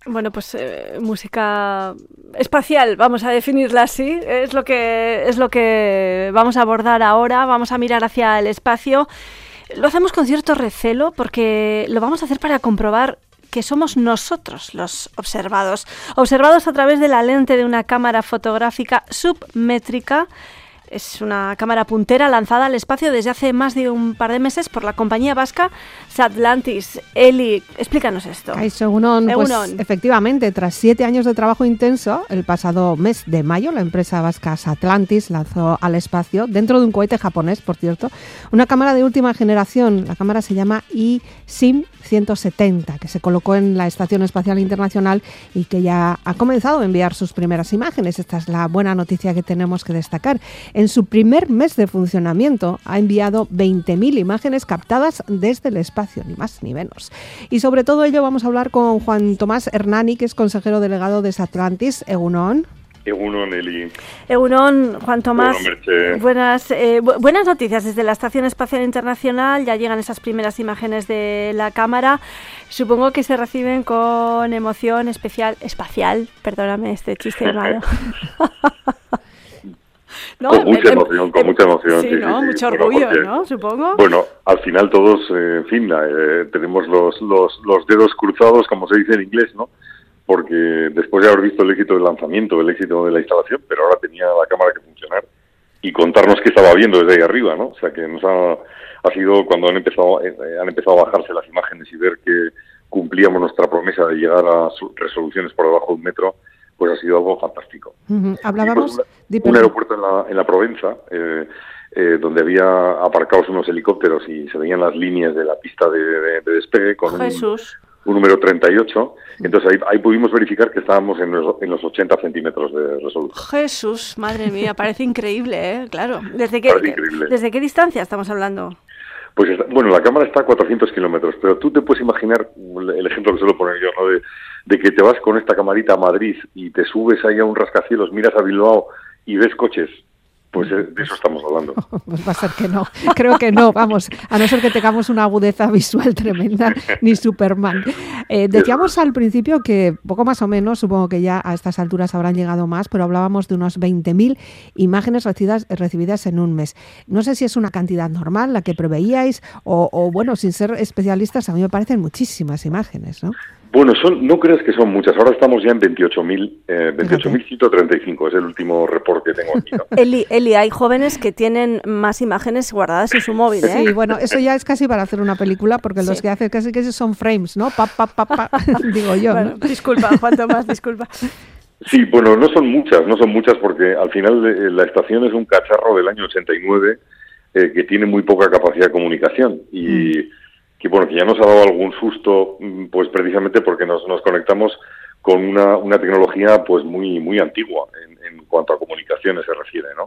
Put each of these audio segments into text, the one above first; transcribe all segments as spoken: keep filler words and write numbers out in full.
Bueno, pues eh, música espacial, vamos a definirla así, es lo que es lo que vamos a abordar ahora. Vamos a mirar hacia el espacio. Lo hacemos con cierto recelo porque lo vamos a hacer para comprobar que somos nosotros los observados, observados a través de la lente de una cámara fotográfica submétrica. Es una cámara puntera lanzada al espacio desde hace más de un par de meses por la compañía vasca Satlantis. Eli, explícanos esto. Egunon, pues efectivamente, tras siete años de trabajo intenso, el pasado mes de mayo, la empresa vasca Satlantis lanzó al espacio, dentro de un cohete japonés, por cierto, una cámara de última generación. La cámara se llama I S I M ciento setenta, que se colocó en la Estación Espacial Internacional y que ya ha comenzado a enviar sus primeras imágenes. Esta es la buena noticia que tenemos que destacar. En su primer mes de funcionamiento ha enviado veinte mil imágenes captadas desde el espacio, ni más ni menos. Y sobre todo ello vamos a hablar con Juan Tomás Hernani, que es consejero delegado de Satlantis. Egunon. Egunon, Eli. Egunon, Juan Tomás. Egunon, buenas, eh, bu- buenas noticias desde la Estación Espacial Internacional. Ya llegan esas primeras imágenes de la cámara. Supongo que se reciben con emoción especial, espacial. Perdóname este chiste malo. ¿No? Con mucha em, emoción, em, con mucha emoción. Sí, sí, ¿no? sí, Mucho sí. orgullo, Bueno, porque, ¿no? Supongo. Bueno, al final todos, eh, en fin, eh, tenemos los, los, los dedos cruzados, como se dice en inglés, ¿no? Porque después de haber visto el éxito del lanzamiento, el éxito de la instalación, pero ahora tenía la cámara que funcionar y contarnos qué estaba viendo desde ahí arriba, ¿no? O sea, que nos ha, ha sido cuando han empezado, eh, han empezado a bajarse las imágenes y ver que cumplíamos nuestra promesa de llegar a resoluciones por debajo de un metro, pues ha sido algo fantástico. Uh-huh. Hablábamos pues, de un aeropuerto en la, en la Provenza, eh, eh, donde había aparcados unos helicópteros y se veían las líneas de la pista de, de, de despegue con Jesús. Un, un número treinta y ocho. Entonces ahí, ahí pudimos verificar que estábamos en los, en los ochenta centímetros de resolución. Jesús, madre mía, parece increíble, ¿eh? Claro. ¿Desde qué, increíble. ¿Desde qué distancia estamos hablando? Pues está, bueno, la cámara está a cuatrocientos kilómetros, pero tú te puedes imaginar, el ejemplo que suelo poner yo, ¿no? De, de que te vas con esta camarita a Madrid y te subes ahí a un rascacielos, miras a Bilbao y ves coches. Pues de eso estamos hablando. Pues va a ser que no, creo que no, vamos, a no ser que tengamos una agudeza visual tremenda, ni Superman. Eh, decíamos al principio que poco más o menos, supongo que ya a estas alturas habrán llegado más, pero hablábamos de unos veinte mil imágenes recibidas, recibidas en un mes. No sé si es una cantidad normal la que preveíais o, o, bueno, sin ser especialistas, a mí me parecen muchísimas imágenes, ¿no? Bueno, son, no creas que son muchas. Ahora estamos ya en veintiocho mil, eh, veintiocho mil ciento treinta y cinco. Es el último reporte que tengo aquí, ¿no? Eli, Eli, hay jóvenes que tienen más imágenes guardadas en su móvil, ¿eh? Sí, bueno, eso ya es casi para hacer una película, porque sí. Los que hacen casi que son frames, ¿no? Pa, pa, pa, pa, digo yo, bueno, ¿no? Disculpa, Juan Tomás, disculpa. Sí, bueno, no son muchas, no son muchas porque al final eh, la estación es un cacharro del año ochenta y nueve eh, que tiene muy poca capacidad de comunicación y... Mm. que bueno, que ya nos ha dado algún susto, pues precisamente porque nos, nos conectamos con una, una tecnología pues muy muy antigua en, en cuanto a comunicaciones se refiere, ¿no?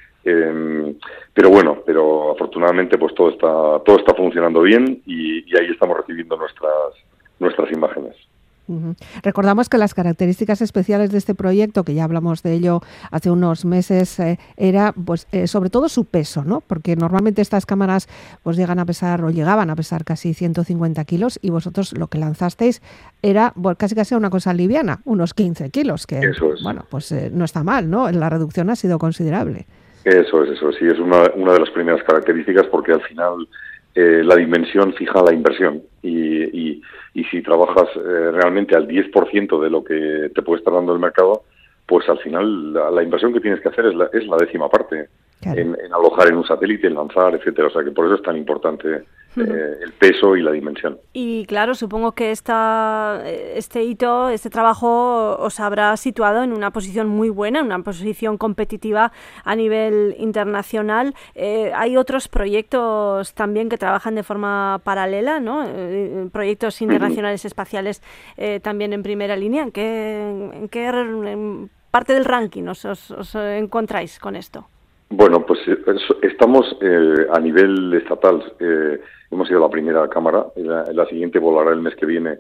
Eh, pero bueno, pero afortunadamente pues todo está todo está funcionando bien y, y ahí estamos recibiendo nuestras nuestras imágenes. Uh-huh. Recordamos que las características especiales de este proyecto, que ya hablamos de ello hace unos meses, eh, era pues eh, sobre todo su peso, ¿no? Porque normalmente estas cámaras pues llegan a pesar o llegaban a pesar casi ciento cincuenta kilos y vosotros lo que lanzasteis era bueno, casi casi una cosa liviana, unos quince kilos, que eso es. Bueno, pues eh, no está mal, ¿no? La reducción ha sido considerable. Eso es, eso sí, es una, una de las primeras características porque al final eh, la dimensión fija la inversión y, y y si trabajas eh, realmente al diez por ciento de lo que te puede estar dando el mercado, pues al final la, la inversión que tienes que hacer es la, es la décima parte, claro. en, en alojar en un satélite, en lanzar, etcétera. O sea que por eso es tan importante eh, el peso y la dimensión. Y claro, supongo que esta, este hito, este trabajo os habrá situado en una posición muy buena, en una posición competitiva a nivel internacional. Eh, hay otros proyectos también que trabajan de forma paralela, ¿no? Eh, proyectos internacionales uh-huh. espaciales eh, también en primera línea. ¿En qué, en qué en parte del ranking os, os, os encontráis con esto? Bueno, pues estamos eh, a nivel estatal, eh, hemos sido la primera cámara, la, la siguiente volará el mes que viene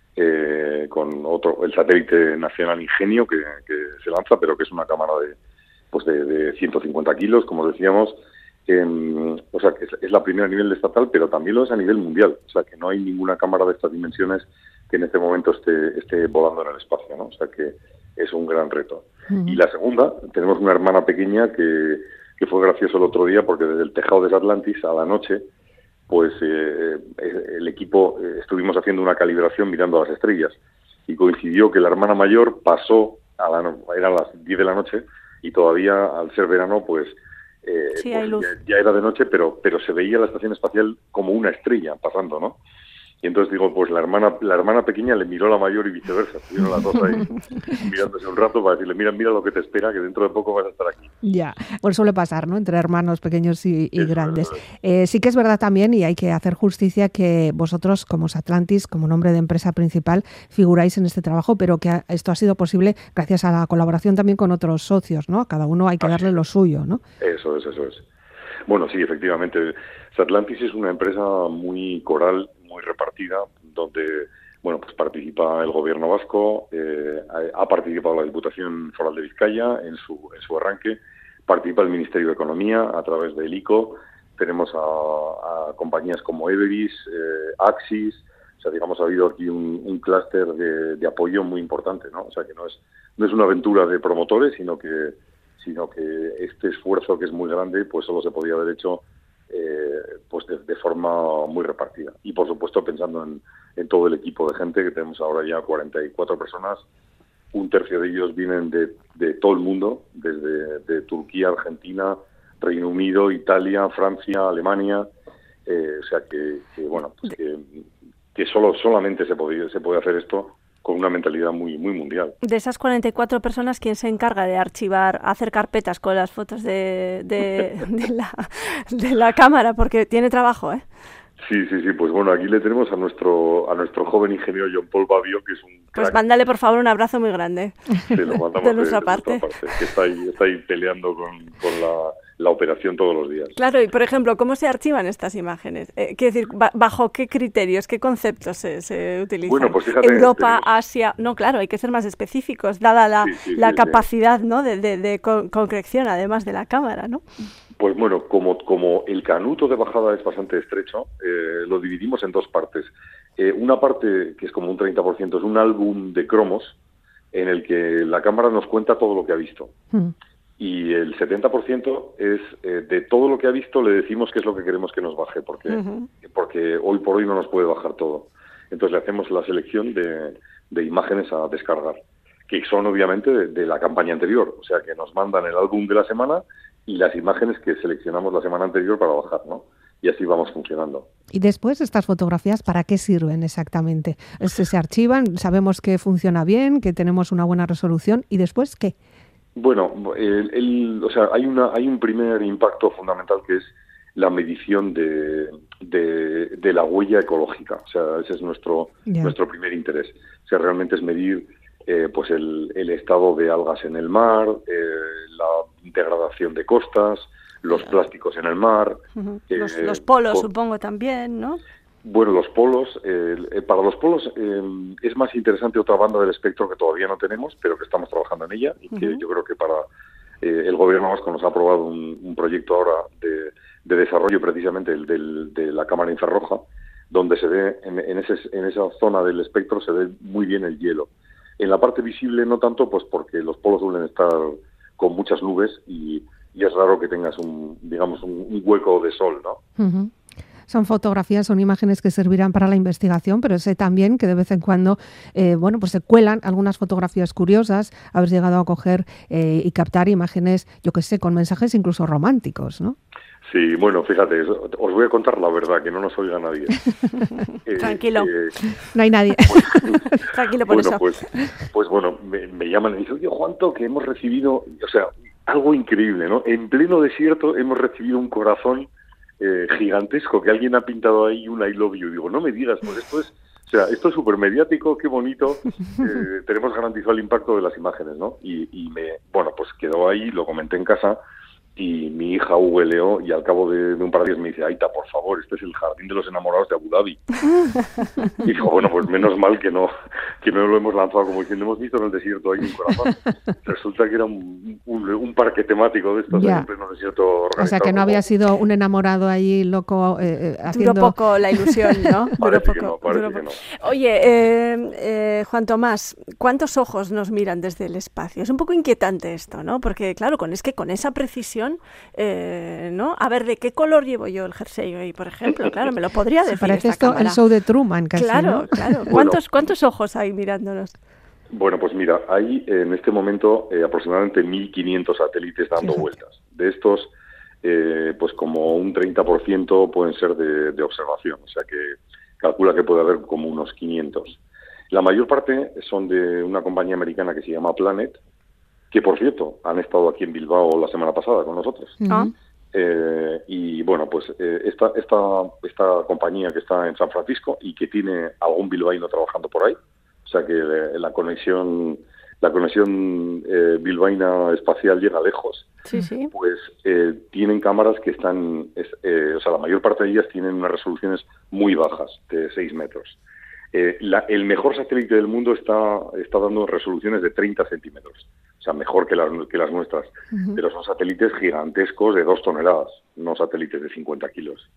eh, con otro, el satélite nacional Ingenio que, que se lanza, pero que es una cámara de, pues de, de ciento cincuenta kilos, como decíamos, eh, o sea que es, es la primera a nivel estatal, pero también lo es a nivel mundial, o sea que no hay ninguna cámara de estas dimensiones que en este momento esté, esté volando en el espacio, ¿no? O sea que es un gran reto. Uh-huh. Y la segunda, tenemos una hermana pequeña que, que fue gracioso el otro día porque desde el tejado de Atlantis a la noche, pues eh, el equipo eh, estuvimos haciendo una calibración mirando a las estrellas y coincidió que la hermana mayor pasó, a la, eran las diez de la noche y todavía al ser verano, pues, eh, sí, pues hay luz. Ya, ya era de noche, pero, pero se veía la estación espacial como una estrella pasando, ¿no? Y entonces digo, pues la hermana la hermana pequeña le miró a la mayor y viceversa. Estuvieron las dos ahí mirándose un rato para decirle, mira, mira lo que te espera, que dentro de poco vas a estar aquí. Ya, pues suele pasar, ¿no? Entre hermanos pequeños y, y grandes. Eh, sí que es verdad también, y hay que hacer justicia, que vosotros, como Satlantis, como nombre de empresa principal, figuráis en este trabajo, pero que esto ha sido posible gracias a la colaboración también con otros socios, ¿no? A cada uno hay que darle lo suyo, ¿no? Eso es, eso es. Bueno, sí, efectivamente. Satlantis es una empresa muy coral, muy repartida, donde bueno pues participa el gobierno vasco, eh, ha participado la Diputación Foral de Vizcaya en su en su arranque, participa el Ministerio de Economía a través del I C O, tenemos a, a compañías como Everis, eh, Axis, o sea, digamos, ha habido aquí un, un clúster de, de apoyo muy importante, ¿no? O sea, que no es no es una aventura de promotores, sino que sino que este esfuerzo, que es muy grande, pues solo se podía haber hecho Eh, pues de, de forma muy repartida. Y por supuesto pensando en, en todo el equipo de gente, que tenemos ahora ya cuarenta y cuatro personas, un tercio de ellos vienen de, de todo el mundo, desde de Turquía, Argentina, Reino Unido, Italia, Francia, Alemania, eh, o sea que, que bueno, pues que, que solo solamente se puede, se puede hacer esto con una mentalidad muy muy mundial. De esas cuarenta y cuatro personas, ¿quién se encarga de archivar, hacer carpetas con las fotos de, de, de, la, de la cámara? Porque tiene trabajo, ¿eh? Sí, sí, sí. Pues bueno, aquí le tenemos a nuestro a nuestro joven ingeniero John Paul Babio, que es un crack. Pues mándale, por favor, un abrazo muy grande. Sí, lo mandamos de, nuestra, de, parte. de nuestra parte. Que está ahí, está ahí peleando con, con la, la operación todos los días. Claro, y por ejemplo, ¿cómo se archivan estas imágenes? Eh, quiero decir, ¿bajo qué criterios, qué conceptos se, se utilizan? Bueno, pues fíjate, Europa, tenemos... Asia... No, claro, hay que ser más específicos, dada la, sí, sí, la sí, capacidad, sí. ¿no?, de, de, de con, concreción, además de la cámara, ¿no? Pues bueno, como, como el canuto de bajada es bastante estrecho, eh, lo dividimos en dos partes. Eh, una parte, que es como un treinta por ciento, es un álbum de cromos en el que la cámara nos cuenta todo lo que ha visto. Mm. Y el setenta por ciento es eh, de todo lo que ha visto le decimos qué es lo que queremos que nos baje, porque, uh-huh. porque hoy por hoy no nos puede bajar todo. Entonces le hacemos la selección de, de imágenes a descargar, que son obviamente de, de la campaña anterior, o sea que nos mandan el álbum de la semana y las imágenes que seleccionamos la semana anterior para bajar, ¿no? Y así vamos funcionando. Y después, ¿estas fotografías para qué sirven exactamente? Se, se archivan, sabemos que funciona bien, que tenemos una buena resolución, ¿y después qué? Bueno, el, el, o sea, hay una hay un primer impacto fundamental, que es la medición de, de, de la huella ecológica. O sea, ese es nuestro yeah. nuestro primer interés. O sea, realmente es medir eh, pues el, el estado de algas en el mar, eh, la degradación de costas, los yeah. plásticos en el mar. Uh-huh. eh, los, los polos, por, supongo, también, ¿no? Bueno, los polos, eh, para los polos eh, es más interesante otra banda del espectro que todavía no tenemos, pero que estamos trabajando en ella y que uh-huh. yo creo que para eh, el gobierno vasco nos ha aprobado un, un proyecto ahora de, de desarrollo precisamente el del, de la cámara infrarroja, donde se ve en, en, ese, en esa zona del espectro se ve muy bien el hielo. En la parte visible no tanto, pues porque los polos suelen estar con muchas nubes y, y es raro que tengas un, digamos, un, un hueco de sol, ¿no? Uh-huh. Son fotografías, son imágenes que servirán para la investigación, pero sé también que de vez en cuando eh, bueno, pues se cuelan algunas fotografías curiosas, habéis llegado a coger eh, y captar imágenes, yo qué sé, con mensajes incluso románticos, ¿no? Sí, bueno, fíjate, os voy a contar la verdad, que no nos oiga nadie. eh, Tranquilo. Eh, no hay nadie. Pues, Tranquilo por bueno, eso. Pues, pues bueno, me, me llaman y dicen, oye, Juanto, que hemos recibido, o sea, algo increíble, ¿no? En pleno desierto hemos recibido un corazón Eh, gigantesco, que alguien ha pintado ahí un I love you. Digo, no me digas, pues esto es, o sea, esto es súper mediático, qué bonito, eh, tenemos garantizado el impacto de las imágenes, ¿no? Y, y me, bueno, pues quedó ahí, lo comenté en casa, y mi hija googleó y al cabo de, de un par de días me dice, Aita, por favor, este es el jardín de los enamorados de Abu Dhabi. Y digo, bueno, pues menos mal que no que no lo hemos lanzado como diciendo, hemos visto en el desierto ahí un corazón. Resulta que era un, un, un parque temático de estos en pleno desierto organizado. O sea, que no había sido un enamorado allí loco eh, haciendo... Duró poco la ilusión, ¿no? Parece Duró que poco, no, parece duró que poco. no. Oye, eh, eh, Juan Tomás, ¿cuántos ojos nos miran desde el espacio? Es un poco inquietante esto, ¿no? Porque, claro, con es que con esa precisión, eh, ¿no? A ver, ¿de qué color llevo yo el jersey hoy, por ejemplo? Claro, me lo podría decir. Parece esta esto cámara. el show de Truman, casi, Claro, ¿no? claro. ¿Cuántos, ¿Cuántos ojos hay mirándonos? Bueno, pues mira, hay en este momento eh, aproximadamente mil quinientos satélites dando Fíjate. vueltas. De estos, eh, pues como un treinta por ciento pueden ser de, de observación, o sea que calcula que puede haber como unos quinientos. La mayor parte son de una compañía americana que se llama Planet, que por cierto han estado aquí en Bilbao la semana pasada con nosotros. Ah. Eh, y bueno, pues eh, esta, esta, esta compañía que está en San Francisco y que tiene algún bilbaíno trabajando por ahí, o sea que eh, la conexión la conexión eh, bilbaína espacial llega lejos, Sí, sí. pues eh, tienen cámaras que están, es, eh, o sea, la mayor parte de ellas tienen unas resoluciones muy bajas, de seis metros. Eh, la, el mejor satélite del mundo está, está dando resoluciones de treinta centímetros, o sea, mejor que las, que las nuestras, uh-huh. Pero son satélites gigantescos de dos toneladas, no satélites de cincuenta kilos.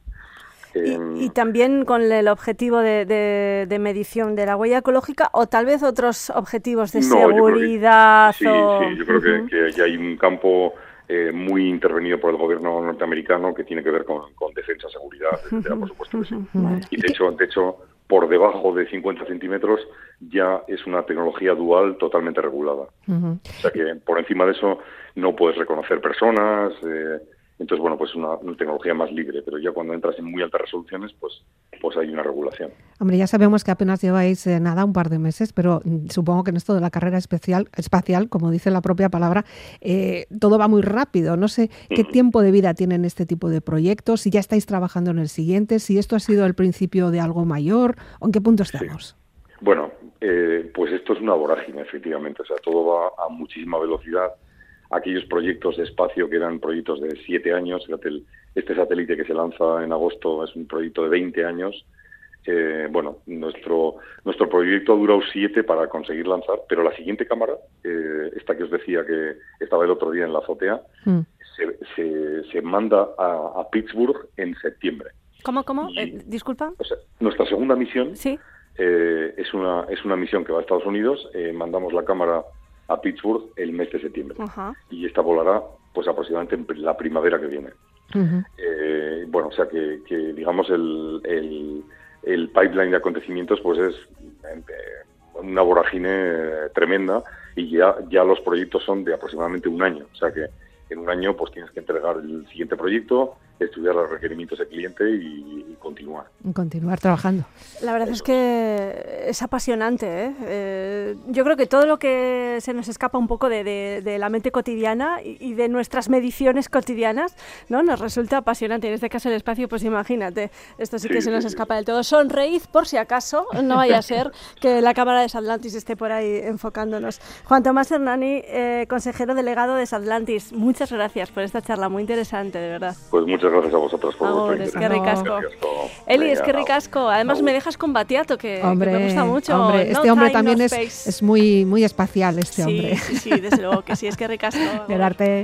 Y, eh, y también con el objetivo de, de, de medición de la huella ecológica o tal vez otros objetivos de no, seguridad. Yo creo que, o... Sí, sí, yo creo uh-huh. que, que ya hay un campo eh, muy intervenido por el gobierno norteamericano que tiene que ver con, con defensa, seguridad, etcétera, por supuesto que sí. Uh-huh. Y de hecho, de hecho, por debajo de cincuenta centímetros ya es una tecnología dual totalmente regulada. Uh-huh. O sea que por encima de eso no puedes reconocer personas. Eh, Entonces, bueno, pues una, una tecnología más libre, pero ya cuando entras en muy altas resoluciones, pues, pues hay una regulación. Hombre, ya sabemos que apenas lleváis eh, nada, un par de meses, pero mm, supongo que en esto de la carrera especial, espacial, como dice la propia palabra, eh, todo va muy rápido. No sé qué uh-huh. tiempo de vida tienen este tipo de proyectos, si ya estáis trabajando en el siguiente, si esto ha sido el principio de algo mayor, o en qué punto estamos. Sí. Bueno, eh, pues esto es una vorágine, efectivamente. O sea, todo va a muchísima velocidad. Aquellos proyectos de espacio que eran proyectos de siete años, este satélite que se lanza en agosto es un proyecto de veinte años. Eh, bueno, nuestro nuestro proyecto ha durado siete para conseguir lanzar, pero la siguiente cámara, eh, esta que os decía que estaba el otro día en la azotea, mm. se, se, se manda a, a Pittsburgh en septiembre. ¿Cómo, cómo? Y, eh, disculpa. O sea, nuestra segunda misión ¿Sí? eh, es una es una misión que va a Estados Unidos, eh, mandamos la cámara a Pittsburgh el mes de septiembre. Uh-huh. Y esta volará pues aproximadamente en la primavera que viene. Uh-huh. Eh, bueno, o sea que, que digamos el, el, el pipeline de acontecimientos pues es eh, una vorágine tremenda y ya, ya los proyectos son de aproximadamente un año. O sea que en un año pues tienes que entregar el siguiente proyecto, estudiar los requerimientos del cliente y, y continuar. Continuar trabajando. La verdad Eso. es que es apasionante, ¿eh? Eh, yo creo que todo lo que se nos escapa un poco de, de, de la mente cotidiana y, y de nuestras mediciones cotidianas, ¿no? Nos resulta apasionante. En este caso el espacio, pues imagínate, esto sí, sí que se nos sí, escapa sí. del todo. Sonreíd por si acaso, no vaya a ser que la cámara de Satlantis esté por ahí enfocándonos. Juan Tomás Hernani, eh, consejero delegado de Satlantis, muchas gracias por esta charla, muy interesante, de verdad. Pues muchas gracias a vosotros por Agur, vuestro interés. Es que ricasco. Eli, Venga, es que ricasco. Además agur. me dejas con Batiato, que, hombre, que me gusta mucho. Hombre, este no hombre time, también no es, es muy, muy espacial, este sí, hombre. Sí, sí, desde luego que sí, es que ricasco. Gerarte.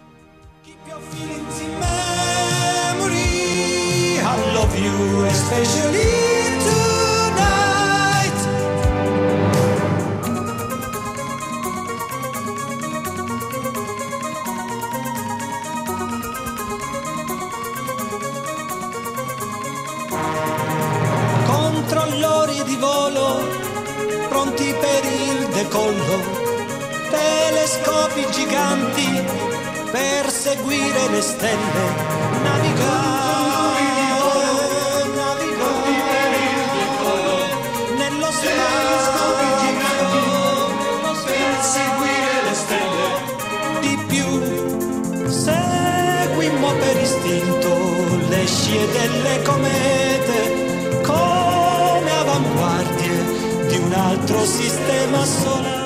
Controllori di volo, pronti per il decollo, telescopi giganti per seguire le stelle, navigare, navigare nello spazio, per seguire le stelle, di più seguimmo per istinto le scie delle comete, come avanguardie di un altro sistema solare.